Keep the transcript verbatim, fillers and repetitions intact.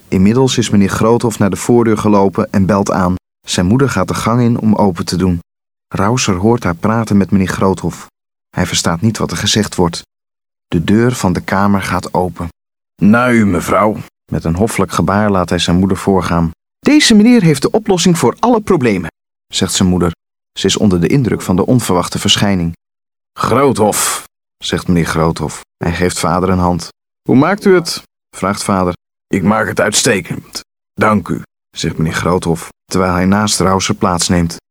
Inmiddels is meneer Groothof naar de voordeur gelopen en belt aan. Zijn moeder gaat de gang in om open te doen. Rauser hoort haar praten met meneer Groothof. Hij verstaat niet wat er gezegd wordt. De deur van de kamer gaat open. Naar u, mevrouw. Met een hoffelijk gebaar laat hij zijn moeder voorgaan. Deze meneer heeft de oplossing voor alle problemen, zegt zijn moeder. Ze is onder de indruk van de onverwachte verschijning. Groothof, zegt meneer Groothof. Hij geeft vader een hand. Hoe maakt u het? Vraagt vader. Ik maak het uitstekend. Dank u, zegt meneer Groothof, terwijl hij naast Rauser plaatsneemt.